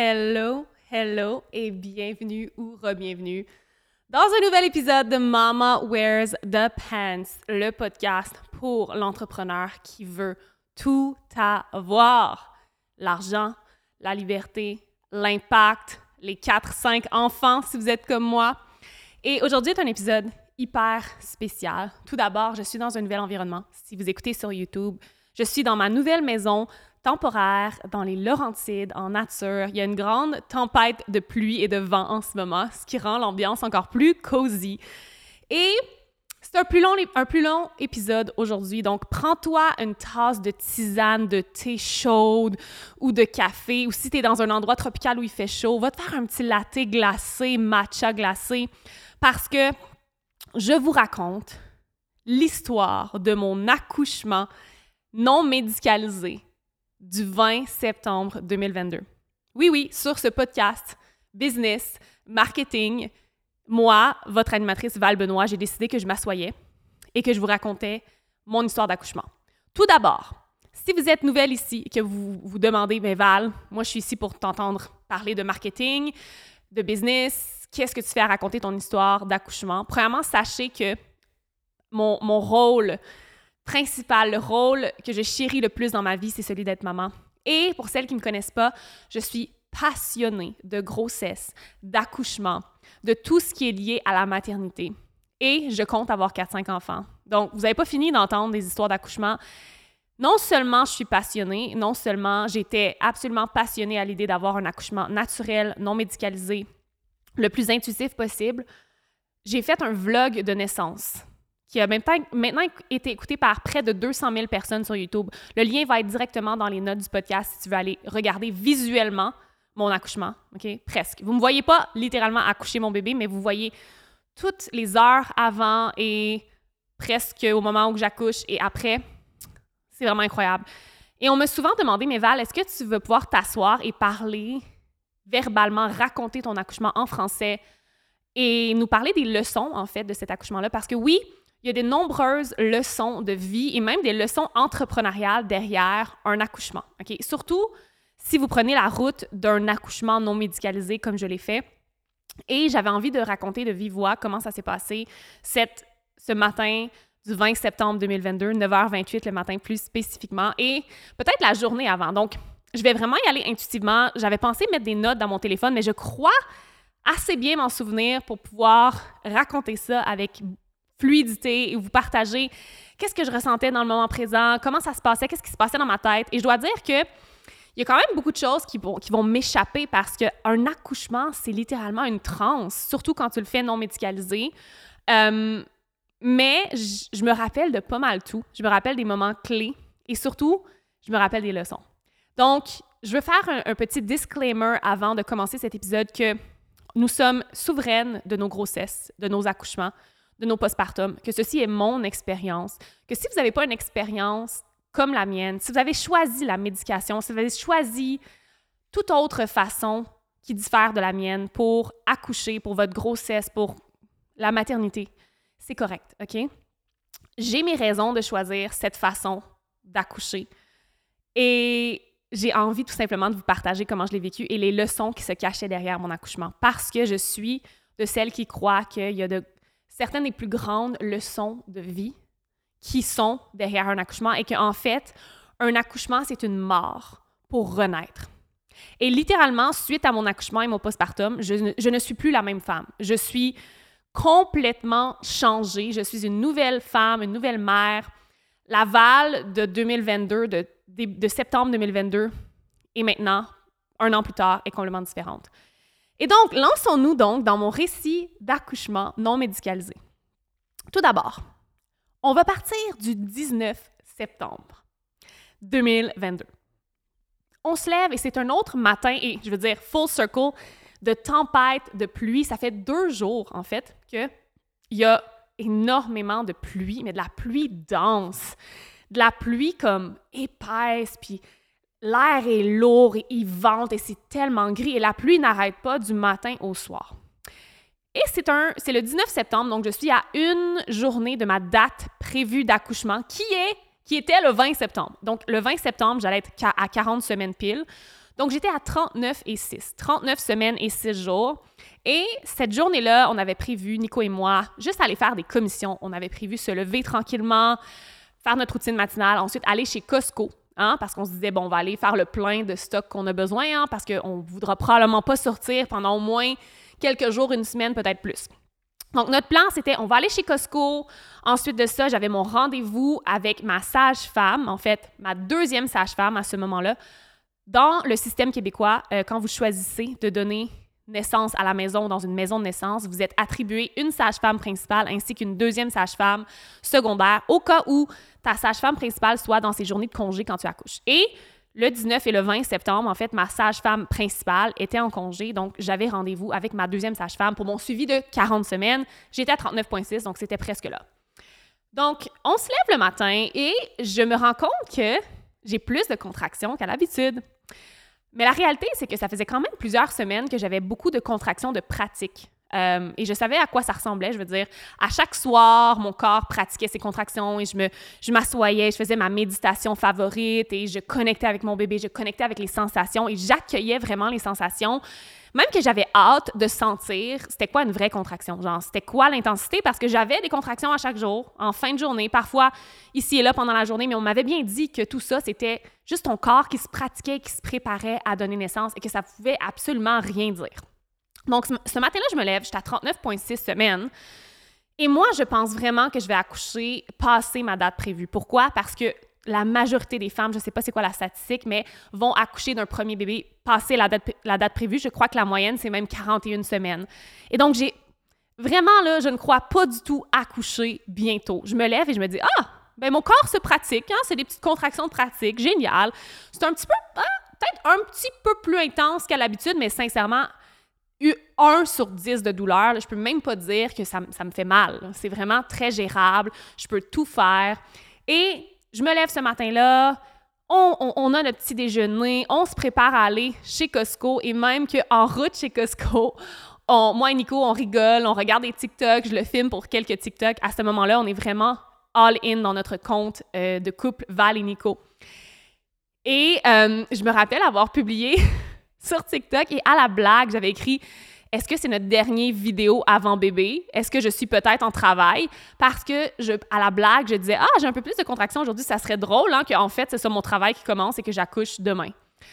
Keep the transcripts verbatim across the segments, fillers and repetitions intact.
Hello, hello et bienvenue ou re-bienvenue dans un nouvel épisode de Mama Wears the Pants, le podcast pour l'entrepreneur qui veut tout avoir. L'argent, la liberté, l'impact, les quatre cinq enfants si vous êtes comme moi. Et aujourd'hui est un épisode hyper spécial. Tout d'abord, je suis dans un nouvel environnement. Si vous écoutez sur YouTube, je suis dans ma nouvelle maison temporaire dans les Laurentides, en nature. Il y a une grande tempête de pluie et de vent en ce moment, ce qui rend l'ambiance encore plus cosy. Et c'est un plus long, un plus long épisode aujourd'hui, donc prends-toi une tasse de tisane, de thé chaude ou de café, ou si tu es dans un endroit tropical où il fait chaud, va te faire un petit latte glacé, matcha glacé, parce que je vous raconte l'histoire de mon accouchement non médicalisé du vingt septembre deux mille vingt-deux. Oui, oui, sur ce podcast Business, Marketing, moi, votre animatrice Val Benoît, j'ai décidé que je m'assoyais et que je vous racontais mon histoire d'accouchement. Tout d'abord, si vous êtes nouvelle ici et que vous vous demandez, mais Val, moi je suis ici pour t'entendre parler de marketing, de business, qu'est-ce que tu fais à raconter ton histoire d'accouchement? Premièrement, sachez que mon, mon rôle principal, le rôle que je chéris le plus dans ma vie, c'est celui d'être maman. Et pour celles qui ne me connaissent pas, je suis passionnée de grossesse, d'accouchement, de tout ce qui est lié à la maternité. Et je compte avoir quatre cinq enfants. Donc, vous n'avez pas fini d'entendre des histoires d'accouchement. Non seulement je suis passionnée, non seulement j'étais absolument passionnée à l'idée d'avoir un accouchement naturel, non médicalisé, le plus intuitif possible, j'ai fait un vlog de naissance qui a maintenant été écouté par près de deux cent mille personnes sur YouTube. Le lien va être directement dans les notes du podcast si tu veux aller regarder visuellement mon accouchement, OK? Presque. Vous ne me voyez pas littéralement accoucher mon bébé, mais vous voyez toutes les heures avant et presque au moment où j'accouche et après. C'est vraiment incroyable. Et on m'a souvent demandé, mais Val, est-ce que tu veux pouvoir t'asseoir et parler verbalement, raconter ton accouchement en français et nous parler des leçons, en fait, de cet accouchement-là? Parce que oui, il y a de nombreuses leçons de vie et même des leçons entrepreneuriales derrière un accouchement. Okay? Surtout si vous prenez la route d'un accouchement non médicalisé comme je l'ai fait. Et j'avais envie de raconter de vive voix comment ça s'est passé cette, ce matin du vingt septembre deux mille vingt-deux, neuf heures vingt-huit le matin plus spécifiquement, et peut-être la journée avant. Donc, je vais vraiment y aller intuitivement. J'avais pensé mettre des notes dans mon téléphone, mais je crois assez bien m'en souvenir pour pouvoir raconter ça avec fluidité et vous partager qu'est-ce que je ressentais dans le moment présent, comment ça se passait, qu'est-ce qui se passait dans ma tête. Et je dois dire que il y a quand même beaucoup de choses qui vont, qui vont m'échapper parce qu'un accouchement, c'est littéralement une transe, surtout quand tu le fais non médicalisé. Euh, mais je, je me rappelle de pas mal tout. Je me rappelle des moments clés et surtout, je me rappelle des leçons. Donc, je veux faire un, un petit disclaimer avant de commencer cet épisode que nous sommes souveraines de nos grossesses, de nos accouchements, de nos postpartum, que ceci est mon expérience, que si vous n'avez pas une expérience comme la mienne, si vous avez choisi la médication, si vous avez choisi toute autre façon qui diffère de la mienne pour accoucher, pour votre grossesse, pour la maternité, c'est correct, OK? J'ai mes raisons de choisir cette façon d'accoucher et j'ai envie tout simplement de vous partager comment je l'ai vécu et les leçons qui se cachaient derrière mon accouchement parce que je suis de celles qui croient qu'il y a de certaines des plus grandes leçons de vie qui sont derrière un accouchement et qu'en fait, un accouchement, c'est une mort pour renaître. Et littéralement, suite à mon accouchement et mon postpartum, je ne, je ne suis plus la même femme. Je suis complètement changée. Je suis une nouvelle femme, une nouvelle mère. La Val de deux mille vingt-deux, de, de, de septembre deux mille vingt-deux, et maintenant, un an plus tard, est complètement différente. Et donc, lançons-nous donc dans mon récit d'accouchement non médicalisé. Tout d'abord, on va partir du dix-neuf septembre deux mille vingt-deux. On se lève et c'est un autre matin, et je veux dire full circle, de tempête, de pluie. Ça fait deux jours, en fait, qu'il y a énormément de pluie, mais de la pluie dense, de la pluie comme épaisse, puis l'air est lourd et il vente et c'est tellement gris et la pluie n'arrête pas du matin au soir. Et c'est, un, c'est le dix-neuf septembre, donc je suis à une journée de ma date prévue d'accouchement qui est, qui était le vingt septembre. Donc le vingt septembre, j'allais être à quarante semaines pile. Donc, j'étais à trente-neuf et six. trente-neuf semaines et six jours. Et cette journée-là, on avait prévu, Nico et moi, juste aller faire des commissions. On avait prévu se lever tranquillement, faire notre routine matinale, ensuite aller chez Costco, hein, parce qu'on se disait, bon, on va aller faire le plein de stock qu'on a besoin, hein, parce qu'on ne voudra probablement pas sortir pendant au moins quelques jours, une semaine, peut-être plus. Donc, notre plan, c'était, on va aller chez Costco. Ensuite de ça, j'avais mon rendez-vous avec ma sage-femme, en fait, ma deuxième sage-femme à ce moment-là. Dans le système québécois, euh, quand vous choisissez de donner naissance à la maison, dans une maison de naissance, vous êtes attribué une sage-femme principale ainsi qu'une deuxième sage-femme secondaire au cas où ta sage-femme principale soit dans ses journées de congé quand tu accouches. Et le dix-neuf et le vingt septembre, en fait, ma sage-femme principale était en congé, donc j'avais rendez-vous avec ma deuxième sage-femme pour mon suivi de quarante semaines. J'étais à trente-neuf virgule six, donc c'était presque là. Donc, on se lève le matin et je me rends compte que j'ai plus de contractions qu'à l'habitude. Mais la réalité, c'est que ça faisait quand même plusieurs semaines que j'avais beaucoup de contractions de pratique. Euh, et je savais à quoi ça ressemblait, je veux dire. À chaque soir, mon corps pratiquait ses contractions et je me, je m'assoyais, je faisais ma méditation favorite et je connectais avec mon bébé, je connectais avec les sensations et j'accueillais vraiment les sensations. Même que j'avais hâte de sentir c'était quoi une vraie contraction, genre c'était quoi l'intensité, parce que j'avais des contractions à chaque jour, en fin de journée, parfois ici et là pendant la journée, mais on m'avait bien dit que tout ça, c'était juste ton corps qui se pratiquait, qui se préparait à donner naissance et que ça pouvait absolument rien dire. Donc, ce matin-là, je me lève, j'étais à trente-neuf virgule six semaines et moi, je pense vraiment que je vais accoucher passé ma date prévue. Pourquoi? Parce que la majorité des femmes, je ne sais pas c'est quoi la statistique, mais vont accoucher d'un premier bébé passé la date, la date prévue. Je crois que la moyenne, c'est même quarante et une semaines. Et donc, j'ai vraiment, là, je ne crois pas du tout accoucher bientôt. Je me lève et je me dis, ah, ben mon corps se pratique, hein? C'est des petites contractions de pratique, génial. C'est un petit peu, hein, peut-être un petit peu plus intense qu'à l'habitude, mais sincèrement, eu un sur dix de douleur, là, je peux même pas dire que ça, ça me fait mal. Là. C'est vraiment très gérable, je peux tout faire. Et je me lève ce matin-là, on, on, on a notre petit déjeuner, on se prépare à aller chez Costco et même qu'en route chez Costco, on, moi et Nico, on rigole, on regarde des TikTok, je le filme pour quelques TikTok. À ce moment-là, on est vraiment all-in dans notre compte euh, de couple Val et Nico. Et euh, je me rappelle avoir publié sur TikTok et à la blague, j'avais écrit « Est-ce que c'est notre dernière vidéo avant bébé? Est-ce que je suis peut-être en travail? » Parce que, je, à la blague, je disais « Ah, j'ai un peu plus de contractions aujourd'hui, ça serait drôle hein, qu'en fait, c'est ça mon travail qui commence et que j'accouche demain. »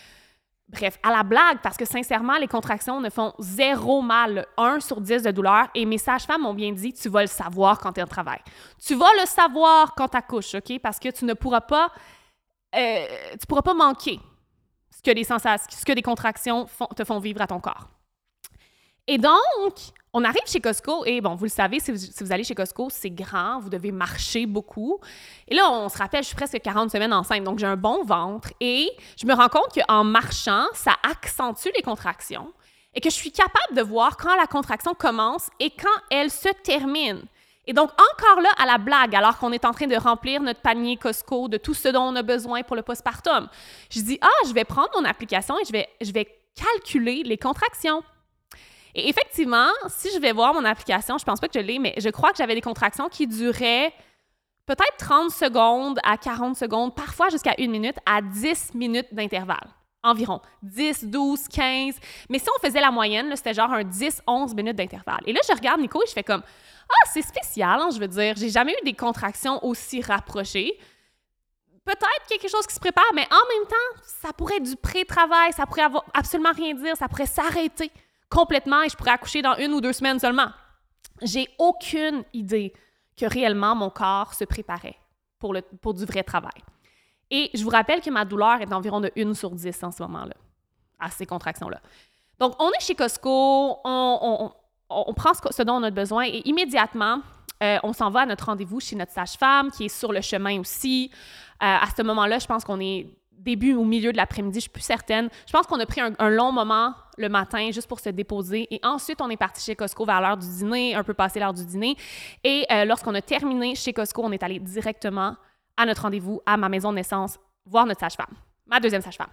Bref, à la blague, parce que sincèrement, les contractions ne font zéro mal, un sur dix de douleur, et mes sages-femmes m'ont bien dit « Tu vas le savoir quand tu es en travail. Tu vas le savoir quand tu accouches, OK? Parce que tu ne pourras pas, euh, tu pourras pas manquer ce que les sensations, ce que des contractions font, te font vivre à ton corps. » Et donc, on arrive chez Costco et bon, vous le savez, si vous, si vous allez chez Costco, c'est grand, vous devez marcher beaucoup. Et là, on se rappelle, je suis presque quarante semaines enceinte, donc j'ai un bon ventre et je me rends compte qu'en marchant, ça accentue les contractions et que je suis capable de voir quand la contraction commence et quand elle se termine. Et donc, encore là, à la blague, alors qu'on est en train de remplir notre panier Costco de tout ce dont on a besoin pour le postpartum, je dis « Ah, je vais prendre mon application et je vais, je vais calculer les contractions. » Et effectivement, si je vais voir mon application, je pense pas que je l'ai, mais je crois que j'avais des contractions qui duraient peut-être trente secondes à quarante secondes, parfois jusqu'à une minute, à dix minutes d'intervalle. Environ dix, douze, quinze. Mais si on faisait la moyenne, là, c'était genre un dix, onze minutes d'intervalle. Et là, je regarde Nico et je fais comme « Ah, c'est spécial, hein, je veux dire, j'ai jamais eu des contractions aussi rapprochées. Peut-être quelque chose qui se prépare, mais en même temps, ça pourrait être du pré-travail, ça pourrait avoir absolument rien dire, ça pourrait s'arrêter complètement et je pourrais accoucher dans une ou deux semaines seulement. » J'ai aucune idée que réellement mon corps se préparait pour, le, pour du vrai travail. Et je vous rappelle que ma douleur est d'environ de une sur dix en ce moment-là, à ces contractions-là. Donc, on est chez Costco, on, on, on, on prend ce, ce dont on a besoin et immédiatement, euh, on s'en va à notre rendez-vous chez notre sage-femme qui est sur le chemin aussi. Euh, à ce moment-là, je pense qu'on est début ou milieu de l'après-midi, je suis plus certaine. Je pense qu'on a pris un, un long moment le matin juste pour se déposer et ensuite, on est parti chez Costco vers l'heure du dîner, un peu passé l'heure du dîner. Et euh, lorsqu'on a terminé chez Costco, on est allé directement à notre rendez-vous, à ma maison de naissance, voir notre sage-femme, ma deuxième sage-femme.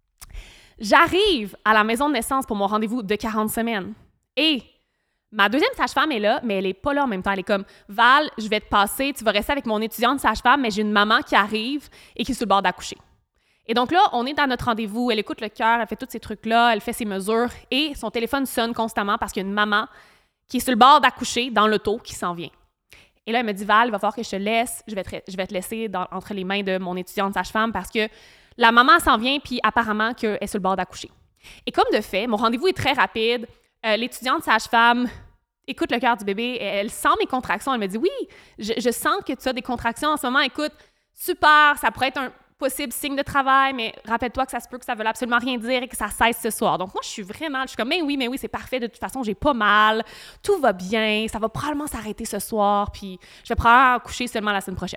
J'arrive à la maison de naissance pour mon rendez-vous de quarante semaines et ma deuxième sage-femme est là, mais elle n'est pas là en même temps. Elle est comme « Val, je vais te passer, tu vas rester avec mon étudiante sage-femme, mais j'ai une maman qui arrive et qui est sur le bord d'accoucher. » Et donc là, on est dans notre rendez-vous, elle écoute le cœur, elle fait tous ces trucs-là, elle fait ses mesures et son téléphone sonne constamment parce qu'il y a une maman qui est sur le bord d'accoucher dans l'auto qui s'en vient. Et là, elle me dit « Val, il va falloir que je te laisse, je vais te, je vais te laisser dans, entre les mains de mon étudiante sage-femme parce que la maman s'en vient puis apparemment qu'elle est sur le bord d'accoucher. » Et comme de fait, mon rendez-vous est très rapide, euh, l'étudiante sage-femme écoute le cœur du bébé, elle sent mes contractions, elle me dit « Oui, je, je sens que tu as des contractions en ce moment, écoute, super, ça pourrait être un possible signe de travail, mais rappelle-toi que ça se peut que ça ne veut absolument rien dire et que ça cesse ce soir. » Donc moi, je suis vraiment, je suis comme « Mais oui, mais oui, c'est parfait, de toute façon, j'ai pas mal, tout va bien, ça va probablement s'arrêter ce soir, puis je vais probablement coucher seulement la semaine prochaine. »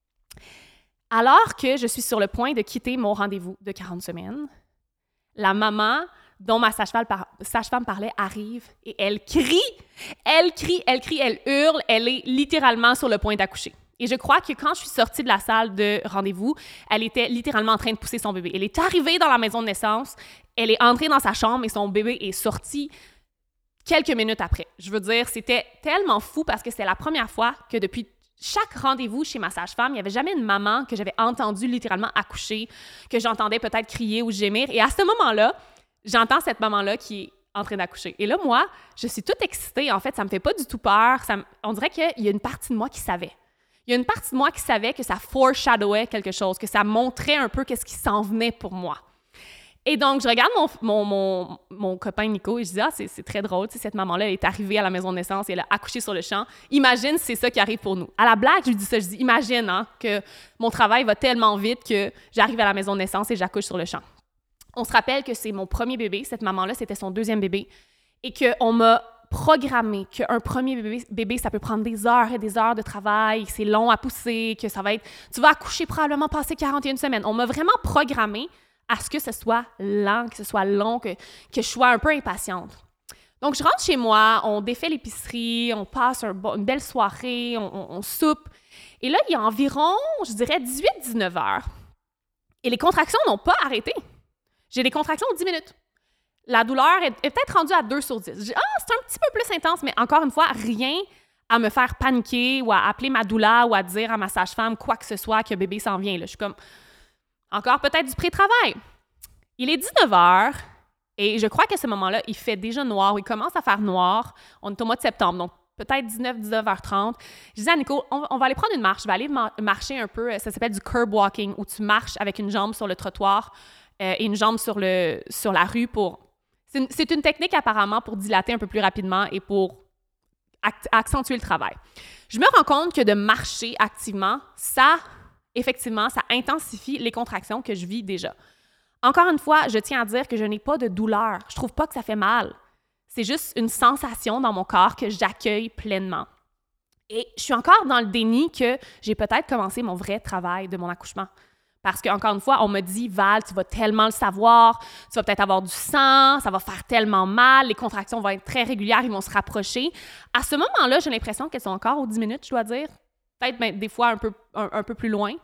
Alors que je suis sur le point de quitter mon rendez-vous de quarante semaines, la maman dont ma sage-femme, par, sage-femme parlait arrive et elle crie, elle crie, elle crie, elle hurle, elle est littéralement sur le point d'accoucher. Et je crois que quand je suis sortie de la salle de rendez-vous, elle était littéralement en train de pousser son bébé. Elle est arrivée dans la maison de naissance, elle est entrée dans sa chambre et son bébé est sorti quelques minutes après. Je veux dire, c'était tellement fou parce que c'était la première fois que depuis chaque rendez-vous chez ma sage-femme, il n'y avait jamais une maman que j'avais entendue littéralement accoucher, que j'entendais peut-être crier ou gémir. Et à ce moment-là, j'entends cette maman-là qui est en train d'accoucher. Et là, moi, je suis toute excitée. En fait, ça me fait pas du tout peur. Ça me... On dirait qu'il y a une partie de moi qui savait. Il y a une partie de moi qui savait que ça foreshadowait quelque chose, que ça montrait un peu qu'est-ce qui s'en venait pour moi. Et donc, je regarde mon, mon, mon, mon copain Nico et je dis « Ah, c'est, c'est très drôle, tu sais, cette maman-là, elle est arrivée à la maison de naissance et elle a accouché sur le champ. Imagine si c'est ça qui arrive pour nous. » À la blague, je lui dis ça, je dis « Imagine hein, que mon travail va tellement vite que j'arrive à la maison de naissance et j'accouche sur le champ. » On se rappelle que c'est mon premier bébé, cette maman-là, c'était son deuxième bébé, et qu'on m'a programmé qu'un premier bébé, bébé, ça peut prendre des heures et des heures de travail, c'est long à pousser, que ça va être... Tu vas accoucher probablement passer quarante et une semaines. On m'a vraiment programmé à ce que ce soit lent, que ce soit long, que, que je sois un peu impatiente. Donc, je rentre chez moi, on défait l'épicerie, on passe un bon, une belle soirée, on, on, on soupe. Et là, il y a environ, je dirais, dix-huit à dix-neuf heures. Et les contractions n'ont pas arrêté. J'ai des contractions de dix minutes. La douleur est, est peut-être rendue à deux sur dix. Je dis, ah, c'est un petit peu plus intense, mais encore une fois, rien à me faire paniquer ou à appeler ma doula ou à dire à ma sage-femme quoi que ce soit que bébé s'en vient. Là. Je suis comme, encore peut-être du pré-travail. Il est dix-neuf heures et je crois qu'à ce moment-là, il fait déjà noir, ou il commence à faire noir. On est au mois de septembre, donc peut-être dix-neuf, dix-neuf heures trente. Je disais à Nico, on, on va aller prendre une marche. Je vais aller ma- marcher un peu. Ça s'appelle du curb walking, où tu marches avec une jambe sur le trottoir euh, et une jambe sur, le, sur la rue pour... C'est une, c'est une technique apparemment pour dilater un peu plus rapidement et pour act- accentuer le travail. Je me rends compte que de marcher activement, ça, effectivement, ça intensifie les contractions que je vis déjà. Encore une fois, je tiens à dire que je n'ai pas de douleur. Je trouve pas que ça fait mal. C'est juste une sensation dans mon corps que j'accueille pleinement. Et je suis encore dans le déni que j'ai peut-être commencé mon vrai travail de mon accouchement. Parce qu'encore une fois, on me dit « Val, tu vas tellement le savoir, tu vas peut-être avoir du sang, ça va faire tellement mal, les contractions vont être très régulières, ils vont se rapprocher. » À ce moment-là, j'ai l'impression qu'elles sont encore aux dix minutes, je dois dire. Peut-être ben, des fois un peu, un, un peu plus loin.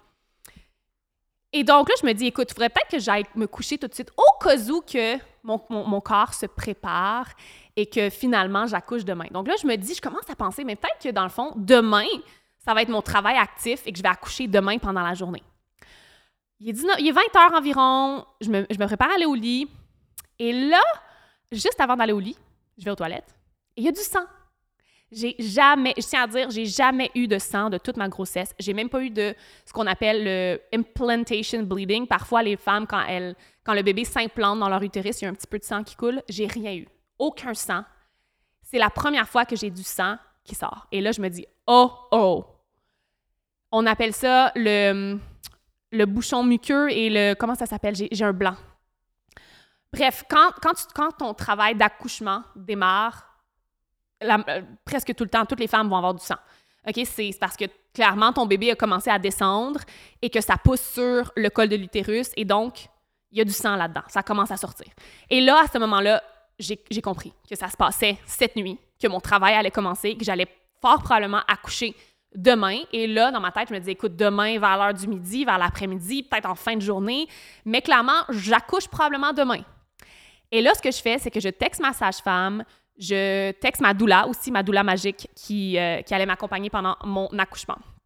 Et donc là, je me dis, écoute, il faudrait peut-être que j'aille me coucher tout de suite au cas où que mon, mon, mon corps se prépare et que finalement, j'accouche demain. Donc là, je me dis, je commence à penser, mais peut-être que dans le fond, demain, ça va être mon travail actif et que je vais accoucher demain pendant la journée. Il est, dix-neuf, il est vingt heures environ, je me, je me prépare à aller au lit. Et là, juste avant d'aller au lit, je vais aux toilettes et il y a du sang. J'ai jamais, je tiens à dire, j'ai jamais eu de sang de toute ma grossesse. J'ai même pas eu de ce qu'on appelle le implantation bleeding. Parfois, les femmes, quand elles, quand le bébé s'implante dans leur utérus, il y a un petit peu de sang qui coule. J'ai rien eu. Aucun sang. C'est la première fois que j'ai du sang qui sort. Et là, je me dis, oh, oh. On appelle ça le, le bouchon muqueux et le, comment ça s'appelle? J'ai, j'ai un blanc. Bref, quand, quand, tu, quand ton travail d'accouchement démarre, La, euh, presque tout le temps, toutes les femmes vont avoir du sang. Okay? C'est, c'est parce que clairement, ton bébé a commencé à descendre et que ça pousse sur le col de l'utérus et donc, il y a du sang là-dedans. Ça commence à sortir. Et là, à ce moment-là, j'ai, j'ai compris que ça se passait cette nuit, que mon travail allait commencer, que j'allais fort probablement accoucher demain. Et là, dans ma tête, je me disais, écoute, demain, vers l'heure du midi, vers l'après-midi, peut-être en fin de journée, mais clairement, j'accouche probablement demain. Et là, ce que je fais, c'est que je texte ma sage-femme. Je texte ma doula, aussi ma doula magique, qui, euh, qui allait m'accompagner pendant mon accouchement.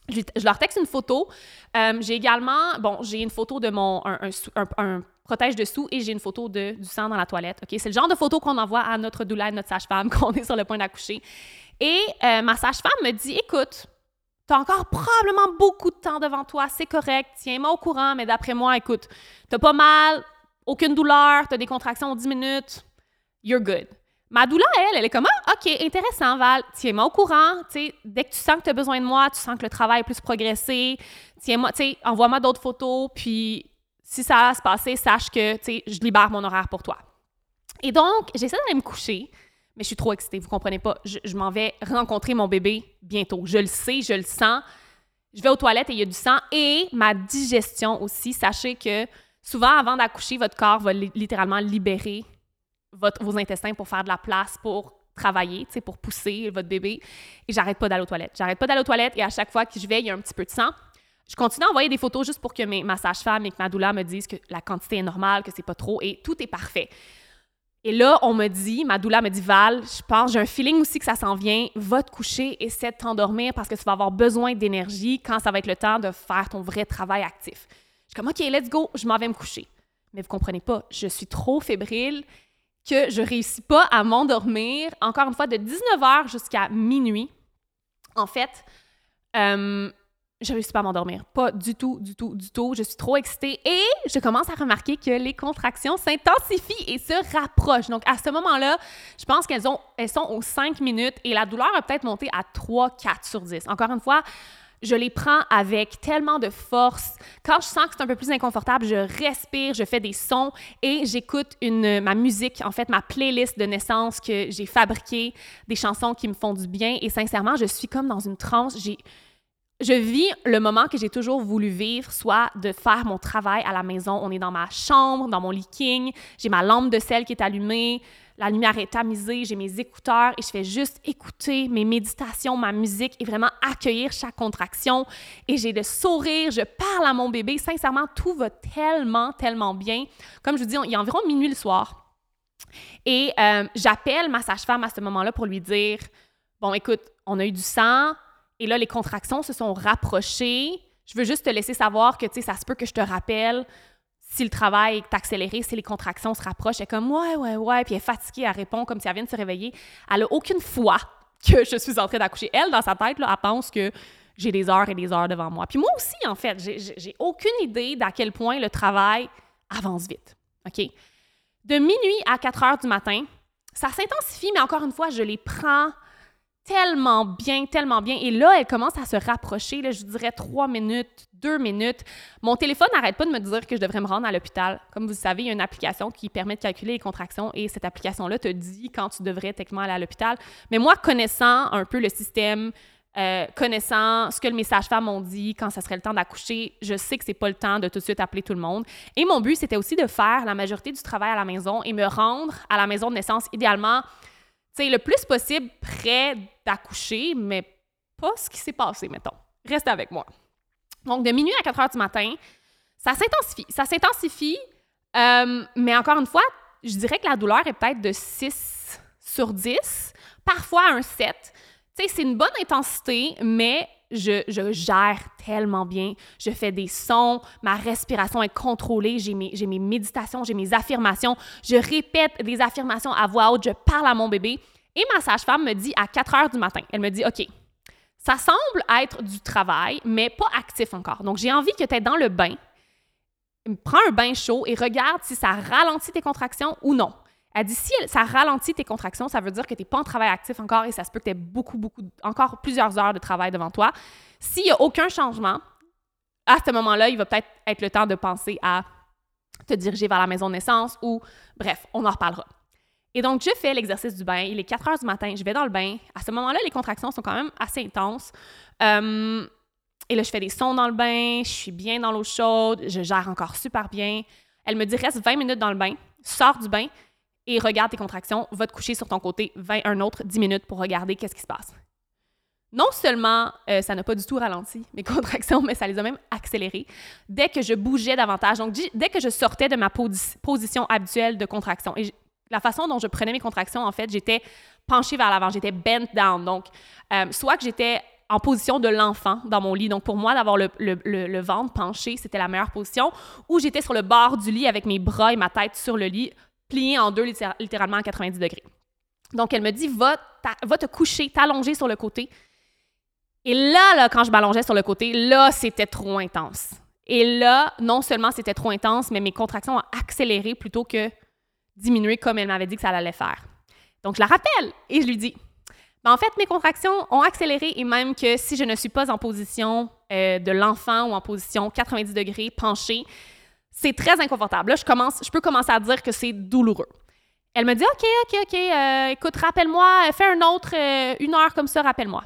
Je, je leur texte une photo. Euh, j'ai également, bon, j'ai une photo de mon, un, un, un, un protège-dessous et j'ai une photo de, du sang dans la toilette. OK? C'est le genre de photo qu'on envoie à notre doula et notre sage-femme quand on est sur le point d'accoucher. Et euh, ma sage-femme me dit, écoute, t'as encore probablement beaucoup de temps devant toi, c'est correct, tiens-moi au courant, mais d'après moi, écoute, t'as pas mal, aucune douleur, t'as des contractions en dix minutes, you're good. Ma doula, elle, elle est comme « Ah, OK, intéressant, Val, tiens-moi au courant, tu sais, dès que tu sens que tu as besoin de moi, tu sens que le travail est plus progressé, tiens-moi, tu sais, envoie-moi d'autres photos, puis si ça va se passer, sache que, tu sais, je libère mon horaire pour toi. » Et donc, j'essaie d'aller me coucher, mais je suis trop excitée, vous comprenez pas, je, je m'en vais rencontrer mon bébé bientôt, je le sais, je le sens, je vais aux toilettes et il y a du sang, et ma digestion aussi, sachez que souvent, avant d'accoucher, votre corps va li- littéralement libérer Votre, vos intestins pour faire de la place, pour travailler, tu sais, pour pousser votre bébé. Et j'arrête pas d'aller aux toilettes. J'arrête pas d'aller aux toilettes et à chaque fois que je vais, il y a un petit peu de sang. Je continue à envoyer des photos juste pour que mes, ma sage-femme et que ma doula me disent que la quantité est normale, que c'est pas trop et tout est parfait. Et là, on me dit, ma doula me dit, Val, je pense, j'ai un feeling aussi que ça s'en vient, va te coucher, essaie de t'endormir parce que tu vas avoir besoin d'énergie quand ça va être le temps de faire ton vrai travail actif. Je suis comme, OK, let's go, je m'en vais me coucher. Mais vous comprenez pas, je suis trop fébrile que je réussis pas à m'endormir, encore une fois, de dix-neuf heures jusqu'à minuit. En fait, euh, je réussis pas à m'endormir. Pas du tout, du tout, du tout. Je suis trop excitée et je commence à remarquer que les contractions s'intensifient et se rapprochent. Donc, à ce moment-là, je pense qu'elles ont, elles sont aux cinq minutes et la douleur a peut-être monté à trois, quatre sur dix. Encore une fois, je les prends avec tellement de force. Quand je sens que c'est un peu plus inconfortable, je respire, je fais des sons et j'écoute une, ma musique, en fait, ma playlist de naissance que j'ai fabriquée, des chansons qui me font du bien. Et sincèrement, je suis comme dans une transe. J'ai, je vis le moment que j'ai toujours voulu vivre, soit de faire mon travail à la maison. On est dans ma chambre, dans mon lit king, j'ai ma lampe de sel qui est allumée, la lumière est tamisée, j'ai mes écouteurs et je fais juste écouter mes méditations, ma musique et vraiment accueillir chaque contraction. Et j'ai le sourire, je parle à mon bébé. Sincèrement, tout va tellement, tellement bien. Comme je vous dis, il y a environ minuit le soir. Et euh, j'appelle ma sage-femme à ce moment-là pour lui dire « Bon, écoute, on a eu du sang et là, les contractions se sont rapprochées. Je veux juste te laisser savoir que, tu sais, ça se peut que je te rappelle si le travail est accéléré, si les contractions se rapprochent. » Elle est comme « Ouais, ouais, ouais. » Puis elle est fatiguée, elle répond comme si elle vient de se réveiller. Elle n'a aucune foi que je suis en train d'accoucher. Elle, dans sa tête, là, elle pense que j'ai des heures et des heures devant moi. Puis moi aussi, en fait, j'ai, j'ai aucune idée d'à quel point le travail avance vite. OK? De minuit à quatre heures du matin, ça s'intensifie, mais encore une fois, je les prends tellement bien, tellement bien. Et là, elle commence à se rapprocher, là, je dirais trois minutes, deux minutes. Mon téléphone n'arrête pas de me dire que je devrais me rendre à l'hôpital. Comme vous le savez, il y a une application qui permet de calculer les contractions et cette application-là te dit quand tu devrais techniquement aller à l'hôpital. Mais moi, connaissant un peu le système, euh, connaissant ce que mes sages-femmes m'ont dit quand ça serait le temps d'accoucher, je sais que c'est pas le temps de tout de suite appeler tout le monde. Et mon but, c'était aussi de faire la majorité du travail à la maison et me rendre à la maison de naissance, idéalement, tu sais, le plus possible près d'accoucher, mais pas ce qui s'est passé, mettons. Reste avec moi. Donc, de minuit à quatre heures du matin, ça s'intensifie. Ça s'intensifie, euh, mais encore une fois, je dirais que la douleur est peut-être de six sur dix, parfois un sept. Tu sais, c'est une bonne intensité, mais je, je gère tellement bien. Je fais des sons, ma respiration est contrôlée, j'ai mes, j'ai mes méditations, j'ai mes affirmations, je répète des affirmations à voix haute, je parle à mon bébé. Et ma sage-femme me dit à quatre heures du matin, elle me dit « OK, ça semble être du travail, mais pas actif encore. Donc, j'ai envie que tu es dans le bain, prends un bain chaud et regarde si ça ralentit tes contractions ou non. » Elle dit, si ça ralentit tes contractions, ça veut dire que tu n'es pas en travail actif encore et ça se peut que tu aies beaucoup, beaucoup, encore plusieurs heures de travail devant toi. S'il n'y a aucun changement, à ce moment-là, il va peut-être être le temps de penser à te diriger vers la maison de naissance ou, bref, on en reparlera. Et donc, je fais l'exercice du bain. Il est quatre heures du matin, je vais dans le bain. À ce moment-là, les contractions sont quand même assez intenses. Euh, et là, je fais des sons dans le bain, je suis bien dans l'eau chaude, je gère encore super bien. Elle me dit, reste vingt minutes dans le bain, sors du bain, et regarde tes contractions, va te coucher sur ton côté vingt, un autre dix minutes pour regarder qu'est-ce qui se passe. Non seulement euh, ça n'a pas du tout ralenti mes contractions, mais ça les a même accélérées. Dès que je bougeais davantage, donc dès que je sortais de ma posi- position habituelle de contraction, et j- la façon dont je prenais mes contractions, en fait, j'étais penchée vers l'avant, j'étais bent down. Donc, euh, soit que j'étais en position de l'enfant dans mon lit. Donc, pour moi, d'avoir le, le, le, le ventre penché, c'était la meilleure position. Ou j'étais sur le bord du lit avec mes bras et ma tête sur le lit, pliés en deux, littér- littéralement à quatre-vingt-dix degrés. Donc, elle me dit, va, va te coucher, t'allonger sur le côté. Et là, là, quand je m'allongeais sur le côté, là, c'était trop intense. Et là, non seulement c'était trop intense, mais mes contractions ont accéléré plutôt que diminué comme elle m'avait dit que ça allait faire. Donc, je la rappelle et je lui dis, ben, en fait, mes contractions ont accéléré et même que si je ne suis pas en position euh, de l'enfant ou en position quatre-vingt-dix degrés penchée, c'est très inconfortable. Là, je, commence, je peux commencer à dire que c'est douloureux. Elle me dit, OK, OK, OK, euh, écoute, rappelle-moi, fais un autre, euh, une heure comme ça, rappelle-moi.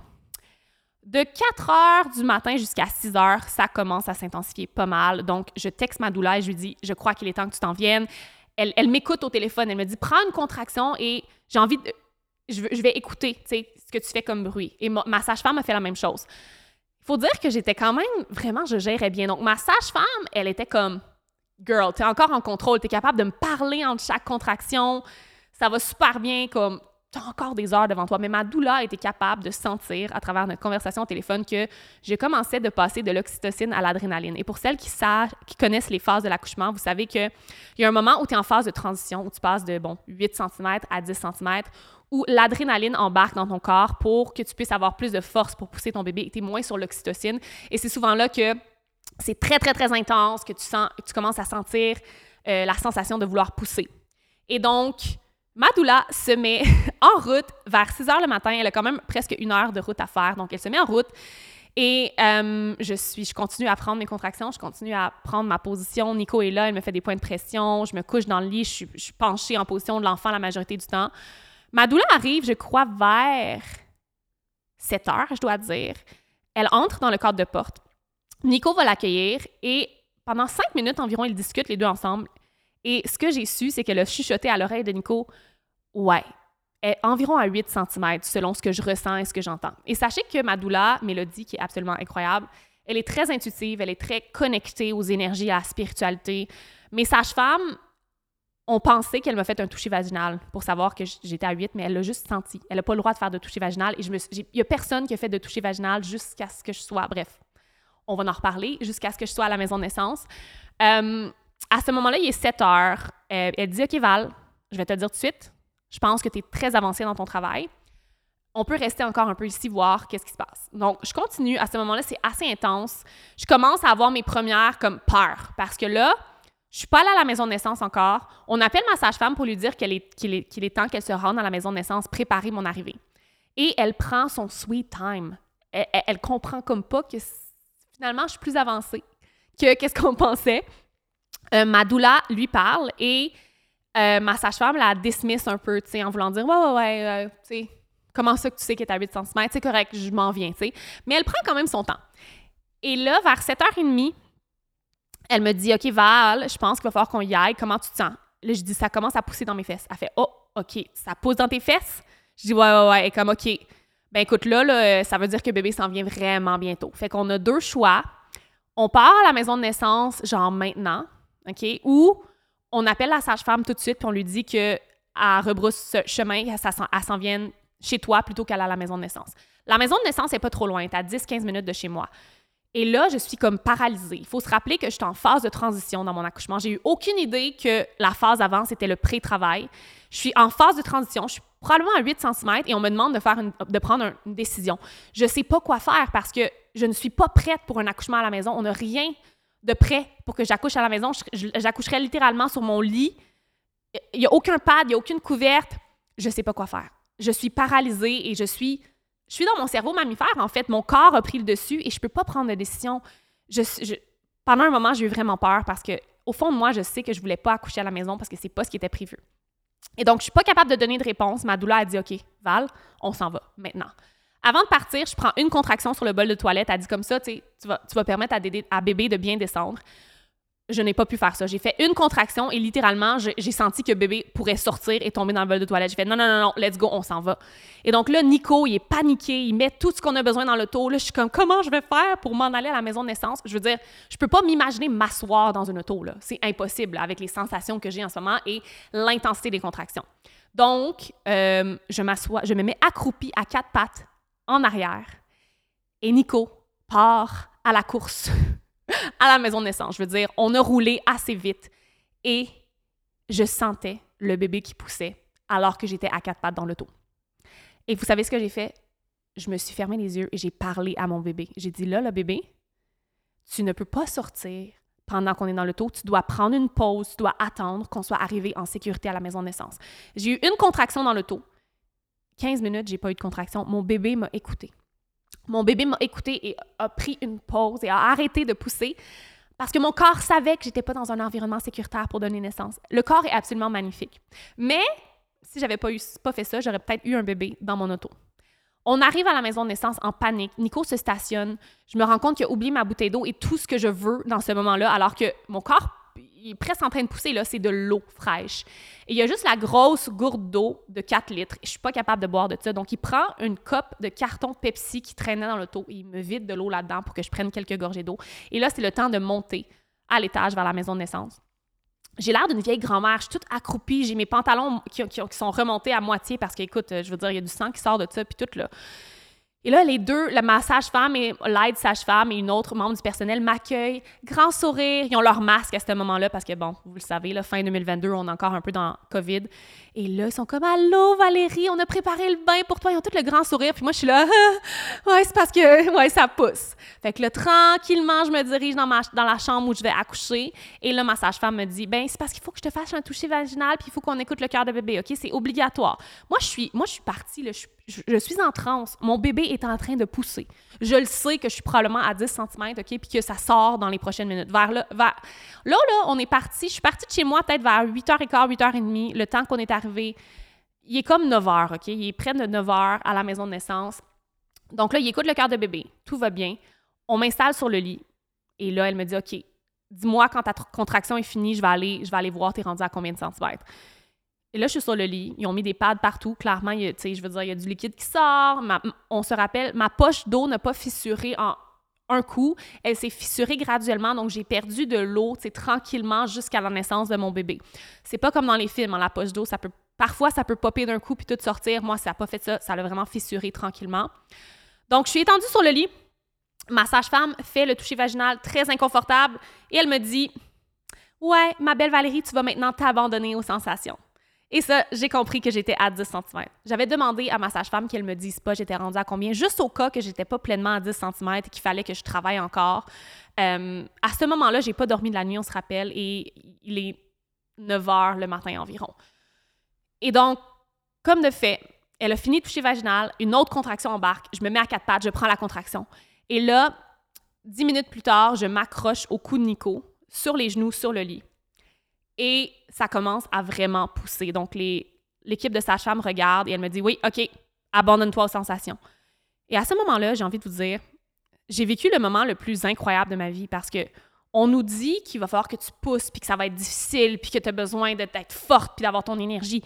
De quatre heures du matin jusqu'à six heures, ça commence à s'intensifier pas mal. Donc, je texte ma doula et je lui dis, je crois qu'il est temps que tu t'en viennes. Elle, elle m'écoute au téléphone, elle me dit, prends une contraction et j'ai envie de... Je, je vais écouter, tu sais, ce que tu fais comme bruit. Et ma, ma sage-femme a fait la même chose. Il faut dire que j'étais quand même, vraiment, je gérais bien. Donc, ma sage-femme, elle était comme, girl, t'es encore en contrôle, t'es capable de me parler entre chaque contraction, ça va super bien, comme, t'as encore des heures devant toi. Mais ma doula était capable de sentir, à travers notre conversation au téléphone, que je commençais de passer de l'oxytocine à l'adrénaline. Et pour celles qui savent, qui connaissent les phases de l'accouchement, vous savez qu'il y a un moment où tu es en phase de transition, où tu passes de, bon, huit centimètres à dix centimètres, où l'adrénaline embarque dans ton corps pour que tu puisses avoir plus de force pour pousser ton bébé et tu es moins sur l'oxytocine. Et c'est souvent là que c'est très, très, très intense, que tu, sens, que tu commences à sentir euh, la sensation de vouloir pousser. Et donc, ma doula se met en route vers six heures le matin. Elle a quand même presque une heure de route à faire. Donc, elle se met en route et euh, je, suis, je continue à prendre mes contractions. Je continue à prendre ma position. Nico est là, elle me fait des points de pression. Je me couche dans le lit. Je suis, je suis penchée en position de l'enfant la majorité du temps. Ma doula arrive, je crois, vers sept heures, je dois dire. Elle entre dans le cadre de porte. Nico va l'accueillir et pendant cinq minutes environ, ils discutent les deux ensemble. Et ce que j'ai su, c'est qu'elle a chuchoté à l'oreille de Nico, « Ouais, est environ à huit centimètres selon ce que je ressens et ce que j'entends. » Et sachez que ma doula, Mélodie, qui est absolument incroyable, elle est très intuitive, elle est très connectée aux énergies, à la spiritualité. Mes sages-femmes ont pensé qu'elle m'a fait un toucher vaginal pour savoir que j'étais à huit, mais elle l'a juste senti. Elle n'a pas le droit de faire de toucher vaginal. Et je me suis, il n'y a personne qui a fait de toucher vaginal jusqu'à ce que je sois... Bref, on va en reparler, jusqu'à ce que je sois à la maison de naissance. Euh, à ce moment-là, il est sept heures. Euh, elle dit, « OK, Val, je vais te le dire tout de suite. Je pense que tu es très avancée dans ton travail. On peut rester encore un peu ici, voir qu'est-ce qui se passe. » Donc, je continue. À ce moment-là, c'est assez intense. Je commence à avoir mes premières comme peurs parce que là, je suis pas allée à la maison de naissance encore. On appelle ma sage-femme pour lui dire qu'elle est, qu'il est, qu'il est temps qu'elle se rende à la maison de naissance, préparer mon arrivée. Et elle prend son sweet time. Elle, elle, elle comprend comme pas que finalement, je suis plus avancée que qu'est-ce qu'on pensait. Euh, ma doula lui parle et euh, ma sage-femme la dismiss un peu, tu sais, en voulant dire « Ouais, ouais, ouais, euh, tu sais, comment ça que tu sais qu'elle est à huit centimètres? C'est correct, je m'en viens, tu sais. » Mais elle prend quand même son temps. Et là, vers sept heures trente, elle me dit « OK, Val, je pense qu'il va falloir qu'on y aille. Comment tu te sens? » Là, je dis « Ça commence à pousser dans mes fesses. » Elle fait « Oh, OK, ça pousse dans tes fesses? » Je dis « Ouais, ouais, ouais. » Et comme « OK, ben écoute, là, là, ça veut dire que bébé s'en vient vraiment bientôt. » Fait qu'on a deux choix. On part à la maison de naissance, genre maintenant, OK? Ou on appelle la sage-femme tout de suite puis on lui dit qu'elle rebrousse ce chemin, qu'elle s'en vienne chez toi plutôt qu'elle à la maison de naissance. La maison de naissance n'est pas trop loin, elle est à dix à quinze minutes de chez moi. Et là, je suis comme paralysée. Il faut se rappeler que je suis en phase de transition dans mon accouchement. J'ai eu aucune idée que la phase avant, c'était le pré-travail. Je suis en phase de transition. Je suis probablement à huit centimètres et on me demande de, faire une, de prendre un, une décision. Je ne sais pas quoi faire parce que je ne suis pas prête pour un accouchement à la maison. On n'a rien de prêt pour que j'accouche à la maison. Je, je, j'accoucherais littéralement sur mon lit. Il n'y a aucun pad, il n'y a aucune couverte. Je ne sais pas quoi faire. Je suis paralysée et je suis... Je suis dans mon cerveau mammifère, en fait. Mon corps a pris le dessus et je peux pas prendre de décision. Je, je, pendant un moment, j'ai eu vraiment peur parce que, au fond de moi, je sais que je voulais pas accoucher à la maison parce que c'est pas ce qui était prévu. Et donc, je suis pas capable de donner de réponse. Ma doula a dit « OK, Val, on s'en va maintenant. » Avant de partir, je prends une contraction sur le bol de toilette. Elle dit comme ça, tu sais, tu vas, tu vas permettre à, dédé, à bébé de bien descendre. Je n'ai pas pu faire ça. J'ai fait une contraction et littéralement, j'ai, j'ai senti que bébé pourrait sortir et tomber dans le bol de toilette. J'ai fait non, non, non, non, let's go, on s'en va. Et donc là, Nico, il est paniqué, il met tout ce qu'on a besoin dans l'auto. Là, je suis comme, comment je vais faire pour m'en aller à la maison de naissance? Je veux dire, je peux pas m'imaginer m'asseoir dans une auto, là. C'est impossible là, avec les sensations que j'ai en ce moment et l'intensité des contractions. Donc, euh, je m'assois, je me mets accroupie à quatre pattes en arrière. Et Nico part à la course à la maison de naissance. Je veux dire, on a roulé assez vite et je sentais le bébé qui poussait alors que j'étais à quatre pattes dans l'auto. Et vous savez ce que j'ai fait? Je me suis fermé les yeux et j'ai parlé à mon bébé. J'ai dit, là, le bébé, tu ne peux pas sortir pendant qu'on est dans l'auto. Tu dois prendre une pause, tu dois attendre qu'on soit arrivé en sécurité à la maison de naissance. J'ai eu une contraction dans l'auto. quinze minutes, j'ai pas eu de contraction. Mon bébé m'a écouté. Mon bébé m'a écouté et a pris une pause et a arrêté de pousser parce que mon corps savait que j'étais pas dans un environnement sécuritaire pour donner naissance. Le corps est absolument magnifique. Mais si j'avais pas, eu, pas fait ça, j'aurais peut-être eu un bébé dans mon auto. On arrive à la maison de naissance en panique. Nico se stationne. Je me rends compte qu'il a oublié ma bouteille d'eau et tout ce que je veux dans ce moment-là, alors que mon corps il est presque en train de pousser, là, c'est de l'eau fraîche. Et il y a juste la grosse gourde d'eau de quatre litres. Je suis pas capable de boire de ça. Donc, il prend une coupe de carton Pepsi qui traînait dans l'auto et il me vide de l'eau là-dedans pour que je prenne quelques gorgées d'eau. Et là, c'est le temps de monter à l'étage vers la maison de naissance. J'ai l'air d'une vieille grand-mère, je suis toute accroupie, j'ai mes pantalons qui, qui, qui sont remontés à moitié parce qu'écoute, je veux dire, il y a du sang qui sort de ça, puis tout là. Et là, les deux, la, ma sage-femme et l'aide sage-femme et une autre membre du personnel m'accueillent, grand sourire, ils ont leur masque à ce moment-là parce que, bon, vous le savez, là, fin deux mille vingt-deux, on est encore un peu dans COVID. Et là, ils sont comme « Allô, Valérie, on a préparé le bain pour toi. » Ils ont tout le grand sourire. Puis moi, je suis là ah, « Ouais, c'est parce que, ouais, ça pousse. » Fait que là, tranquillement, je me dirige dans, ma, dans la chambre où je vais accoucher. Et là, ma sage-femme me dit « Ben, c'est parce qu'il faut que je te fasse un toucher vaginal puis il faut qu'on écoute le cœur de bébé, OK? C'est obligatoire. » Moi, je suis, moi, je suis partie, là, je, je, je suis en transe. Mon bébé est en train de pousser. Je le sais que je suis probablement à dix centimètres, OK? Puis que ça sort dans les prochaines minutes. Vers là, vers... là, là, on est parti. Je suis partie de chez moi peut-être vers huit heures quinze, huit heures trente, le temps qu'on est arrivé. Il est comme neuf heures, OK? Il est près de neuf heures à la maison de naissance. Donc là, il écoute le cœur de bébé. Tout va bien. On m'installe sur le lit. Et là, elle me dit, OK, dis-moi quand ta contraction est finie, je vais aller, je vais aller voir, t'es rendu à combien de centimètres? Et là, je suis sur le lit. Ils ont mis des pads partout. Clairement, il y a, tu sais, je veux dire, il y a du liquide qui sort. Ma, on se rappelle, ma poche d'eau n'a pas fissuré en un coup. Elle s'est fissurée graduellement. Donc, j'ai perdu de l'eau, tu sais, tranquillement jusqu'à la naissance de mon bébé. C'est pas comme dans les films, hein, la poche d'eau, ça peut, parfois, ça peut popper d'un coup puis tout sortir. Moi, ça n'a pas fait ça. Ça l'a vraiment fissuré tranquillement. Donc, je suis étendue sur le lit. Ma sage-femme fait le toucher vaginal très inconfortable et elle me dit « Ouais, ma belle Valérie, tu vas maintenant t'abandonner aux sensations. » Et ça, j'ai compris que j'étais à dix centimètres. J'avais demandé à ma sage-femme qu'elle me dise pas j'étais rendue à combien, juste au cas que j'étais pas pleinement à dix centimètres et qu'il fallait que je travaille encore. Euh, à ce moment-là, j'ai pas dormi de la nuit, on se rappelle, et il est neuf heures le matin environ. Et donc, comme de fait, elle a fini de toucher vaginal, une autre contraction embarque, je me mets à quatre pattes, je prends la contraction. Et là, dix minutes plus tard, je m'accroche au cou de Nico, sur les genoux, sur le lit. Et ça commence à vraiment pousser. Donc, les, l'équipe de sage-femme regarde et elle me dit « Oui, OK, abandonne-toi aux sensations. » Et à ce moment-là, j'ai envie de vous dire, j'ai vécu le moment le plus incroyable de ma vie parce que on nous dit qu'il va falloir que tu pousses puis que ça va être difficile puis que tu as besoin d'être forte puis d'avoir ton énergie.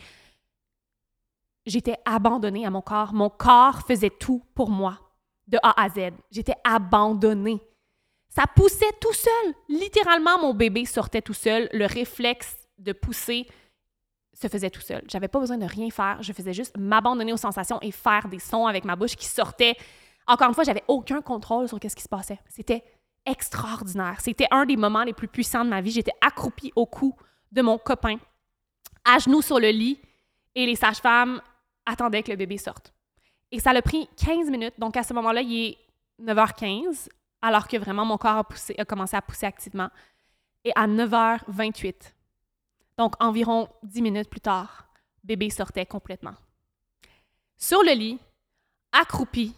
J'étais abandonnée à mon corps. Mon corps faisait tout pour moi, de A à Z. J'étais abandonnée. Ça poussait tout seul. Littéralement, mon bébé sortait tout seul. Le réflexe de pousser se faisait tout seul. J'avais pas besoin de rien faire. Je faisais juste m'abandonner aux sensations et faire des sons avec ma bouche qui sortaient. Encore une fois, j'avais aucun contrôle sur ce qui se passait. C'était extraordinaire. C'était un des moments les plus puissants de ma vie. J'étais accroupie au cou de mon copain, à genoux sur le lit, et les sages-femmes attendaient que le bébé sorte. Et ça a pris quinze minutes. Donc, à ce moment-là, il est neuf heures quinze, alors que vraiment mon corps a, poussé, a commencé à pousser activement. Et à neuf heures vingt-huit, donc environ dix minutes plus tard, bébé sortait complètement. Sur le lit, accroupi,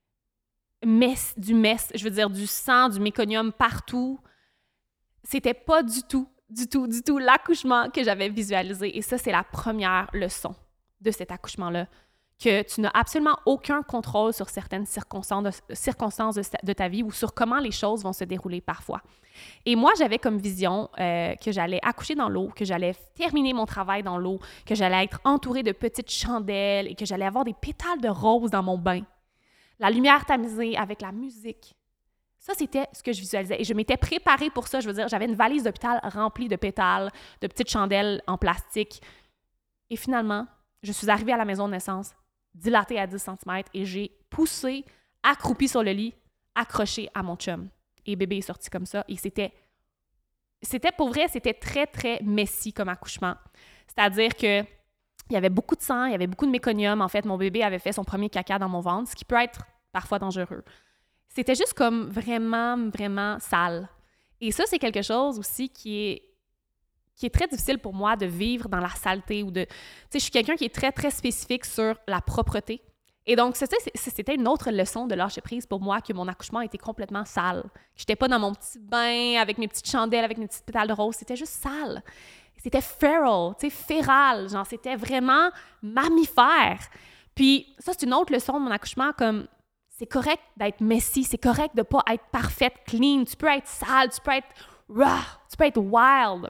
mess, du mess, je veux dire du sang, du méconium partout. C'était pas du tout, du tout, du tout l'accouchement que j'avais visualisé. Et ça, c'est la première leçon de cet accouchement-là, que tu n'as absolument aucun contrôle sur certaines circonstances, de, circonstances de, de ta vie ou sur comment les choses vont se dérouler parfois. Et moi, j'avais comme vision euh, que j'allais accoucher dans l'eau, que j'allais terminer mon travail dans l'eau, que j'allais être entourée de petites chandelles et que j'allais avoir des pétales de rose dans mon bain. La lumière tamisée avec la musique. Ça, c'était ce que je visualisais. Et je m'étais préparée pour ça. Je veux dire, j'avais une valise d'hôpital remplie de pétales, de petites chandelles en plastique. Et finalement, je suis arrivée à la maison de naissance, dilatée à dix centimètres, et j'ai poussé, accroupie sur le lit, accrochée à mon chum. Et bébé est sorti comme ça. Et c'était, c'était pour vrai, c'était très, très messy comme accouchement. C'est-à-dire que il y avait beaucoup de sang, il y avait beaucoup de méconium. En fait, mon bébé avait fait son premier caca dans mon ventre, ce qui peut être parfois dangereux. C'était juste comme vraiment, vraiment sale. Et ça, c'est quelque chose aussi qui est, qui est très difficile pour moi de vivre dans la saleté ou de... Tu sais, je suis quelqu'un qui est très, très spécifique sur la propreté. Et donc, c'était, c'était une autre leçon de lâcher prise pour moi que mon accouchement était complètement sale. J'étais pas dans mon petit bain avec mes petites chandelles, avec mes petites pétales de rose. C'était juste sale. C'était feral, tu sais, féral. Genre, c'était vraiment mammifère. Puis ça, c'est une autre leçon de mon accouchement, comme c'est correct d'être messy, c'est correct de pas être parfaite, clean. Tu peux être sale, tu peux être raw, tu peux être wild.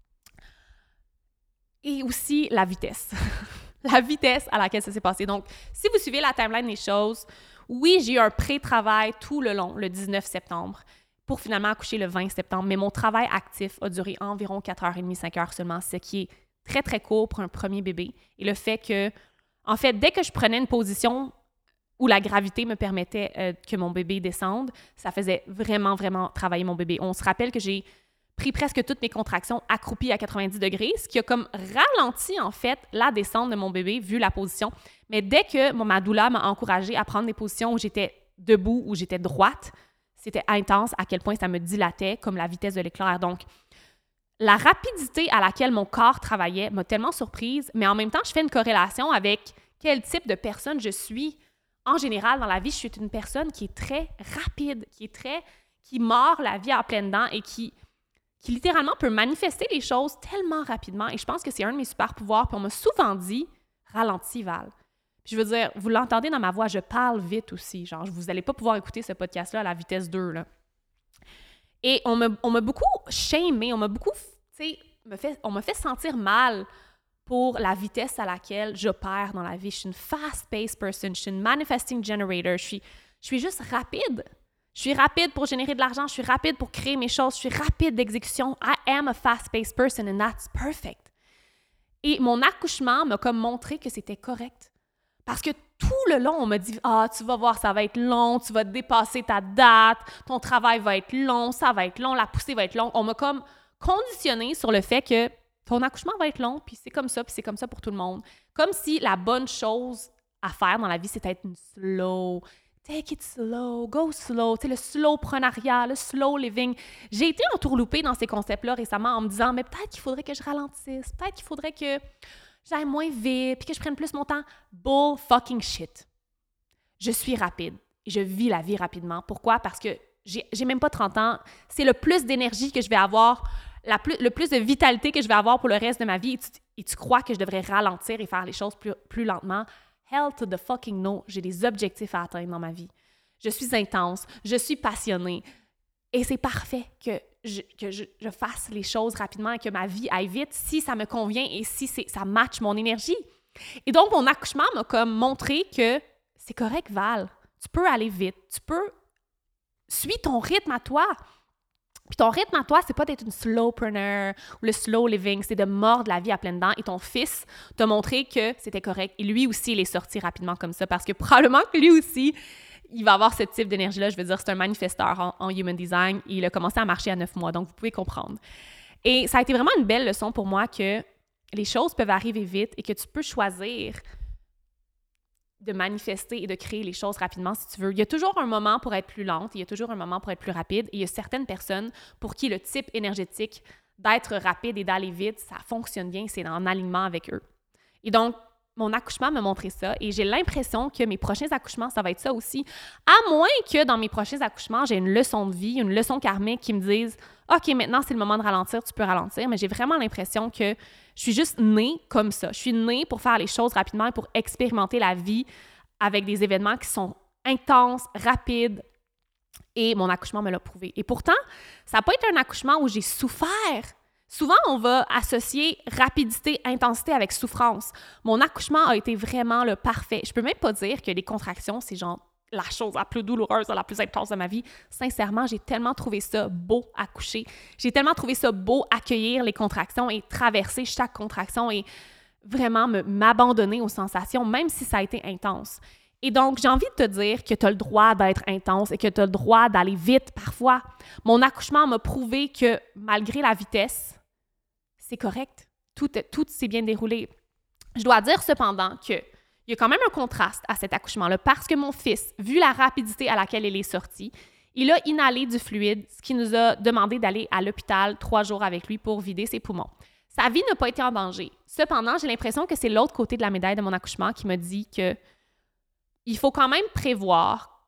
Et aussi la vitesse. La vitesse à laquelle ça s'est passé. Donc, si vous suivez la timeline des choses, oui, j'ai eu un pré-travail tout le long, le dix-neuf septembre, pour finalement accoucher le vingt septembre, mais mon travail actif a duré environ quatre heures trente, cinq heures seulement, ce qui est très, très court pour un premier bébé. Et le fait que, en fait, dès que je prenais une position où la gravité me permettait euh, que mon bébé descende, ça faisait vraiment, vraiment travailler mon bébé. On se rappelle que j'ai pris presque toutes mes contractions accroupies à quatre-vingt-dix degrés, ce qui a comme ralenti, en fait, la descente de mon bébé, vu la position. Mais dès que mon, ma doula m'a encouragée à prendre des positions où j'étais debout, où j'étais droite, c'était intense à quel point ça me dilatait comme la vitesse de l'éclair. Donc, la rapidité à laquelle mon corps travaillait m'a tellement surprise, mais en même temps, je fais une corrélation avec quel type de personne je suis. En général, dans la vie, je suis une personne qui est très rapide, qui est très... qui mord la vie à pleines dents et qui, qui littéralement peut manifester les choses tellement rapidement. Et je pense que c'est un de mes super pouvoirs. Puis on m'a souvent dit « ralentis, Val ». Je veux dire, vous l'entendez dans ma voix, je parle vite aussi. Genre, vous n'allez pas pouvoir écouter ce podcast-là à la vitesse deux, là. Et on m'a, on m'a beaucoup shamé, on m'a beaucoup, tu sais, me fait, on m'a fait sentir mal pour la vitesse à laquelle j'opère dans la vie. Je suis une fast-paced person, je suis une manifesting generator, je suis, je suis juste rapide. Je suis rapide pour générer de l'argent, je suis rapide pour créer mes choses, je suis rapide d'exécution. I am a fast-paced person and that's perfect. Et mon accouchement m'a comme montré que c'était correct. Parce que tout le long, on m'a dit « Ah, tu vas voir, ça va être long, tu vas dépasser ta date, ton travail va être long, ça va être long, la poussée va être longue. » On m'a comme conditionné sur le fait que ton accouchement va être long, puis c'est comme ça, puis c'est comme ça pour tout le monde. Comme si la bonne chose à faire dans la vie, c'est d'être une slow. Take it slow, go slow, tu sais, le slowprenariat, le slow living. J'ai été entourloupée dans ces concepts-là récemment en me disant « Mais peut-être qu'il faudrait que je ralentisse, peut-être qu'il faudrait que... » j'aille moins vite, puis que je prenne plus mon temps. Bull fucking shit. Je suis rapide. Je vis la vie rapidement. Pourquoi? Parce que j'ai, j'ai même pas trente ans. C'est le plus d'énergie que je vais avoir, la plus, le plus de vitalité que je vais avoir pour le reste de ma vie. Et tu, et tu crois que je devrais ralentir et faire les choses plus, plus lentement? Hell to the fucking no. J'ai des objectifs à atteindre dans ma vie. Je suis intense. Je suis passionnée. Et c'est parfait que je, que je, je fasse les choses rapidement et que ma vie aille vite si ça me convient et si c'est, ça matche mon énergie. Et donc, mon accouchement m'a comme montré que c'est correct, Val. Tu peux aller vite. Tu peux... Suis ton rythme à toi. Puis ton rythme à toi, c'est pas d'être une slowpreneur ou le slow living, c'est de mordre la vie à pleines dents. Et ton fils t'a montré que c'était correct. Et lui aussi, il est sorti rapidement comme ça parce que probablement que lui aussi... il va avoir ce type d'énergie-là. Je veux dire, c'est un manifesteur en, en Human Design. Il a commencé à marcher à neuf mois, donc vous pouvez comprendre. Et ça a été vraiment une belle leçon pour moi que les choses peuvent arriver vite et que tu peux choisir de manifester et de créer les choses rapidement si tu veux. Il y a toujours un moment pour être plus lente, il y a toujours un moment pour être plus rapide. Et il y a certaines personnes pour qui le type énergétique d'être rapide et d'aller vite, ça fonctionne bien, c'est en alignement avec eux. Et donc, mon accouchement m'a montré ça et j'ai l'impression que mes prochains accouchements, ça va être ça aussi. À moins que dans mes prochains accouchements, j'ai une leçon de vie, une leçon karmique qui me dise « OK, maintenant, c'est le moment de ralentir, tu peux ralentir. » Mais j'ai vraiment l'impression que je suis juste née comme ça. Je suis née pour faire les choses rapidement et pour expérimenter la vie avec des événements qui sont intenses, rapides. Et mon accouchement me l'a prouvé. Et pourtant, ça n'a pas été un accouchement où j'ai souffert. Souvent, on va associer rapidité, intensité avec souffrance. Mon accouchement a été vraiment le parfait. Je peux même pas dire que les contractions, c'est genre la chose la plus douloureuse, la plus intense de ma vie. Sincèrement, j'ai tellement trouvé ça beau accoucher. J'ai tellement trouvé ça beau accueillir les contractions et traverser chaque contraction et vraiment me, m'abandonner aux sensations, même si ça a été intense. Et donc, j'ai envie de te dire que tu as le droit d'être intense et que tu as le droit d'aller vite parfois. Mon accouchement m'a prouvé que malgré la vitesse, c'est correct. Tout, tout s'est bien déroulé. Je dois dire cependant qu'il y a quand même un contraste à cet accouchement-là parce que mon fils, vu la rapidité à laquelle il est sorti, il a inhalé du fluide, ce qui nous a demandé d'aller à l'hôpital trois jours avec lui pour vider ses poumons. Sa vie n'a pas été en danger. Cependant, j'ai l'impression que c'est l'autre côté de la médaille de mon accouchement qui me dit que il faut quand même prévoir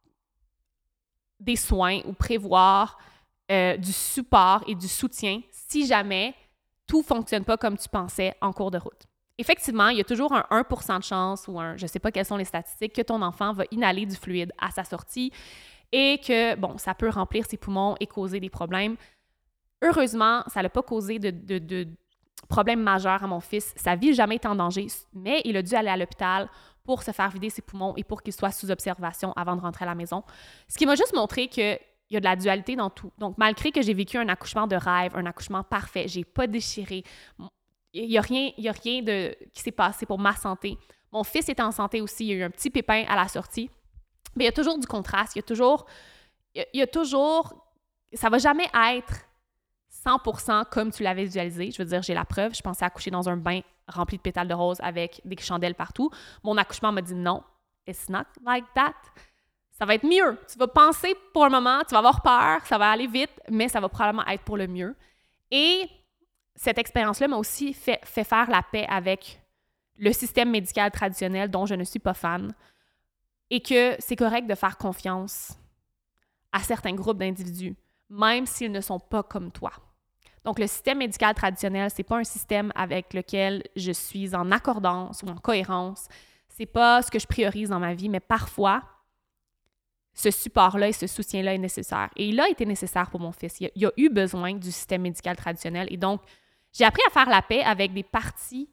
des soins ou prévoir euh, du support et du soutien si jamais tout ne fonctionne pas comme tu pensais en cours de route. Effectivement, il y a toujours un un pour cent de chance ou un, je ne sais pas quelles sont les statistiques, que ton enfant va inhaler du fluide à sa sortie et que, bon, ça peut remplir ses poumons et causer des problèmes. Heureusement, ça n'a pas causé de, de, de problème majeur à mon fils. Sa vie n'a jamais été en danger, mais il a dû aller à l'hôpital pour se faire vider ses poumons et pour qu'il soit sous observation avant de rentrer à la maison. Ce qui m'a juste montré qu'il y a de la dualité dans tout. Donc, malgré que j'ai vécu un accouchement de rêve, un accouchement parfait, j'ai pas déchiré, il n'y a rien, il y a rien de, qui s'est passé pour ma santé. Mon fils est en santé aussi, il y a eu un petit pépin à la sortie. Mais il y a toujours du contraste, il y a toujours, il y a toujours, ça va jamais être cent pour cent comme tu l'avais visualisé. Je veux dire, j'ai la preuve, je pensais accoucher dans un bain rempli de pétales de rose avec des chandelles partout. Mon accouchement m'a dit non, it's not like that. Ça va être mieux. Tu vas penser pour un moment, tu vas avoir peur, ça va aller vite, mais ça va probablement être pour le mieux. Et cette expérience-là m'a aussi fait, fait faire la paix avec le système médical traditionnel dont je ne suis pas fan et que c'est correct de faire confiance à certains groupes d'individus, même s'ils ne sont pas comme toi. Donc, le système médical traditionnel, c'est pas un système avec lequel je suis en accordance ou en cohérence. C'est pas ce que je priorise dans ma vie, mais parfois, ce support-là et ce soutien-là est nécessaire. Et il a été nécessaire pour mon fils. Il a, il a eu besoin du système médical traditionnel. Et donc, j'ai appris à faire la paix avec des parties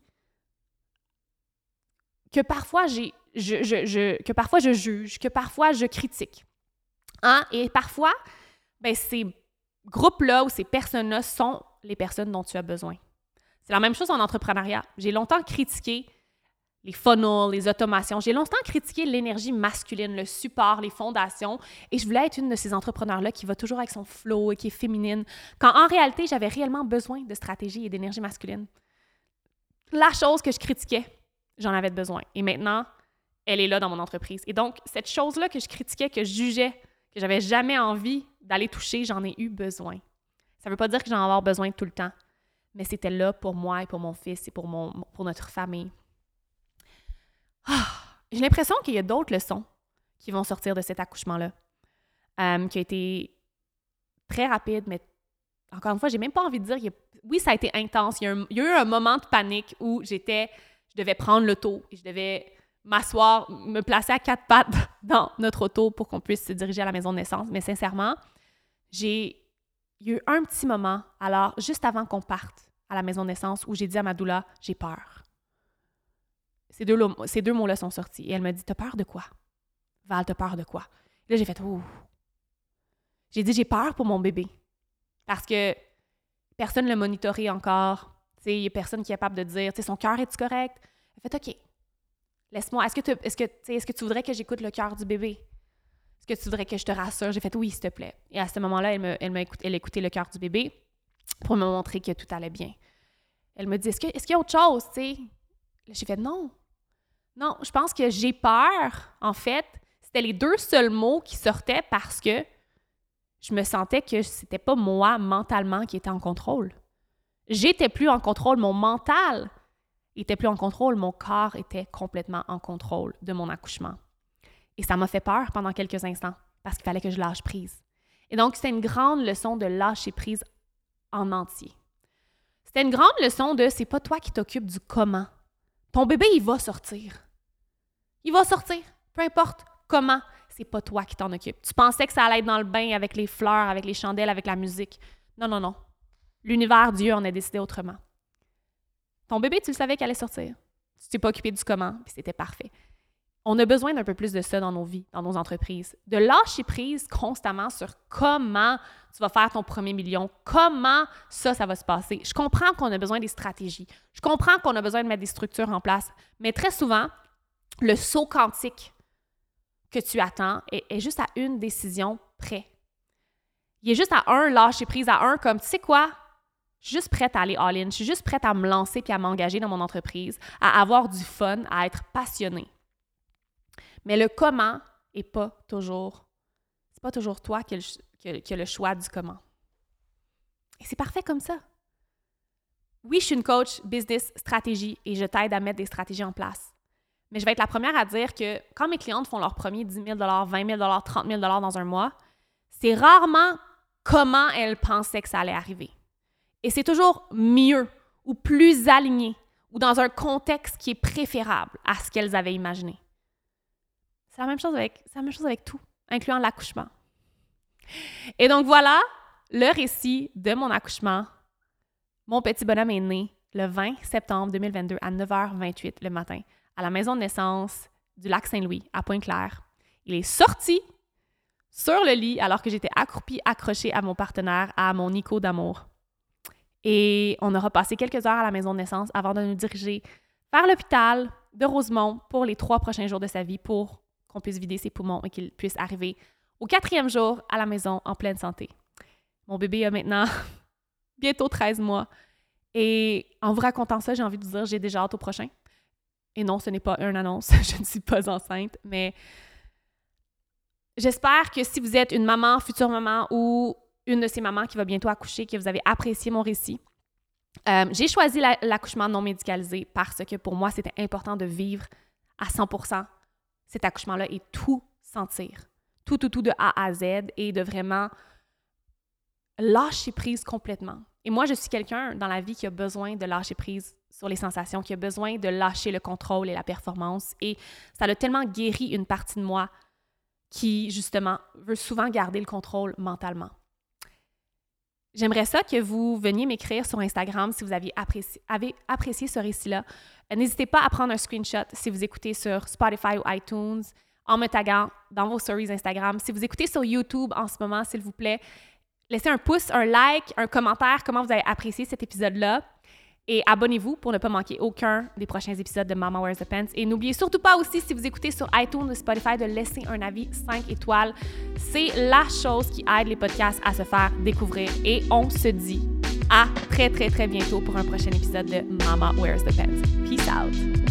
que parfois, j'ai, je, je, je, que parfois je juge, que parfois je critique. Hein? Et parfois, ben, ces groupes-là ou ces personnes-là sont les personnes dont tu as besoin. C'est la même chose en entrepreneuriat. J'ai longtemps critiqué les funnels, les automations. J'ai longtemps critiqué l'énergie masculine, le support, les fondations. Et je voulais être une de ces entrepreneurs-là qui va toujours avec son flow et qui est féminine, quand en réalité, j'avais réellement besoin de stratégie et d'énergie masculine. La chose que je critiquais, j'en avais besoin. Et maintenant, elle est là dans mon entreprise. Et donc, cette chose-là que je critiquais, que je jugeais, que j'avais jamais envie d'aller toucher, j'en ai eu besoin. Ça veut pas dire que j'en ai avoir besoin tout le temps, mais c'était là pour moi et pour mon fils et pour, mon, pour notre famille. Ah, j'ai l'impression qu'il y a d'autres leçons qui vont sortir de cet accouchement-là, euh, qui a été très rapide, mais encore une fois, j'ai même pas envie de dire, il y a, oui, ça a été intense. Il y, a un, il y a eu un moment de panique où j'étais, je devais prendre l'auto et je devais m'asseoir, me placer à quatre pattes dans notre auto pour qu'on puisse se diriger à la maison de naissance. Mais sincèrement, j'ai il y a eu un petit moment, alors juste avant qu'on parte à la maison de naissance, où j'ai dit à ma doula, j'ai peur. Ces deux, ces deux mots-là sont sortis. Et elle m'a dit, t'as peur de quoi? Val, t'as peur de quoi? Et là, j'ai fait, ouh. J'ai dit, j'ai peur pour mon bébé. Parce que personne ne l'a monitoré encore. Il n'y a personne qui est capable de dire, son cœur est-tu correct? Elle fait, OK, laisse-moi. Est-ce que, tu, est-ce, que, est-ce que tu voudrais que j'écoute le cœur du bébé? Est-ce que tu voudrais que je te rassure? J'ai fait, oui, s'il te plaît. Et à ce moment-là, elle, me, elle, m'a écouté, elle a écouté le cœur du bébé pour me montrer que tout allait bien. Elle me dit, est-ce, que, est-ce qu'il y a autre chose? T'sais? J'ai fait, non. Non, je pense que j'ai peur, en fait. C'était les deux seuls mots qui sortaient parce que je me sentais que c'était pas moi, mentalement, qui était en contrôle. J'étais plus en contrôle. Mon mental était plus en contrôle. Mon corps était complètement en contrôle de mon accouchement. Et ça m'a fait peur pendant quelques instants parce qu'il fallait que je lâche prise. Et donc, c'était une grande leçon de lâcher prise en entier. C'était une grande leçon de c'est pas toi qui t'occupes du comment. Ton bébé, il va sortir. Il va sortir, peu importe comment. C'est pas toi qui t'en occupes. Tu pensais que ça allait être dans le bain avec les fleurs, avec les chandelles, avec la musique. Non, non, non. L'univers, Dieu en a décidé autrement. Ton bébé, tu le savais qu'il allait sortir. Tu t'es pas occupé du comment, puis c'était parfait. On a besoin d'un peu plus de ça dans nos vies, dans nos entreprises. De lâcher prise constamment sur comment tu vas faire ton premier million, comment ça, ça va se passer. Je comprends qu'on a besoin des stratégies. Je comprends qu'on a besoin de mettre des structures en place. Mais très souvent, le saut quantique que tu attends est, est juste à une décision près. Il est juste à un lâcher prise, à un comme, tu sais quoi? Je suis juste prête à aller all-in, je suis juste prête à me lancer puis à m'engager dans mon entreprise, à avoir du fun, à être passionnée. Mais le comment est pas toujours, c'est pas toujours toi qui as le, qui a le choix du comment. Et c'est parfait comme ça. Oui, je suis une coach business stratégie et je t'aide à mettre des stratégies en place. Mais je vais être la première à dire que quand mes clientes font leur premier dix mille dollars, vingt mille dollars, trente mille dollars dans un mois, c'est rarement comment elles pensaient que ça allait arriver. Et c'est toujours mieux ou plus aligné ou dans un contexte qui est préférable à ce qu'elles avaient imaginé. C'est la même chose avec, c'est la même chose avec tout, incluant l'accouchement. Et donc voilà le récit de mon accouchement. Mon petit bonhomme est né le vingt septembre deux mille vingt-deux à neuf heures vingt-huit le matin à la maison de naissance du Lac-Saint-Louis à Pointe-Claire. Il est sorti sur le lit alors que j'étais accroupie, accrochée à mon partenaire, à mon Nico d'amour. Et on aura passé quelques heures à la maison de naissance avant de nous diriger vers l'hôpital de Rosemont pour les trois prochains jours de sa vie pour qu'on puisse vider ses poumons et qu'il puisse arriver au quatrième jour à la maison en pleine santé. Mon bébé a maintenant bientôt treize mois. Et en vous racontant ça, j'ai envie de vous dire j'ai déjà hâte au prochain. Et non, ce n'est pas une annonce, je ne suis pas enceinte, mais j'espère que si vous êtes une maman, future maman ou une de ces mamans qui va bientôt accoucher, que vous avez apprécié mon récit. Euh, j'ai choisi la, l'accouchement non médicalisé parce que pour moi, c'était important de vivre à cent pour cent cet accouchement-là et tout sentir. Tout, tout, tout de A à Z et de vraiment lâcher prise complètement. Et moi, je suis quelqu'un dans la vie qui a besoin de lâcher prise sur les sensations, qui a besoin de lâcher le contrôle et la performance. Et ça a tellement guéri une partie de moi qui, justement, veut souvent garder le contrôle mentalement. J'aimerais ça que vous veniez m'écrire sur Instagram si vous aviez apprécié, avez apprécié ce récit-là. N'hésitez pas à prendre un screenshot si vous écoutez sur Spotify ou iTunes en me taguant dans vos stories Instagram. Si vous écoutez sur YouTube en ce moment, s'il vous plaît, laissez un pouce, un like, un commentaire, comment vous avez apprécié cet épisode-là. Et abonnez-vous pour ne pas manquer aucun des prochains épisodes de Mama Wears the Pants. Et n'oubliez surtout pas aussi, si vous écoutez sur iTunes ou Spotify, de laisser un avis cinq étoiles. C'est la chose qui aide les podcasts à se faire découvrir. Et on se dit à très, très, très bientôt pour un prochain épisode de Mama Wears the Pants. Peace out!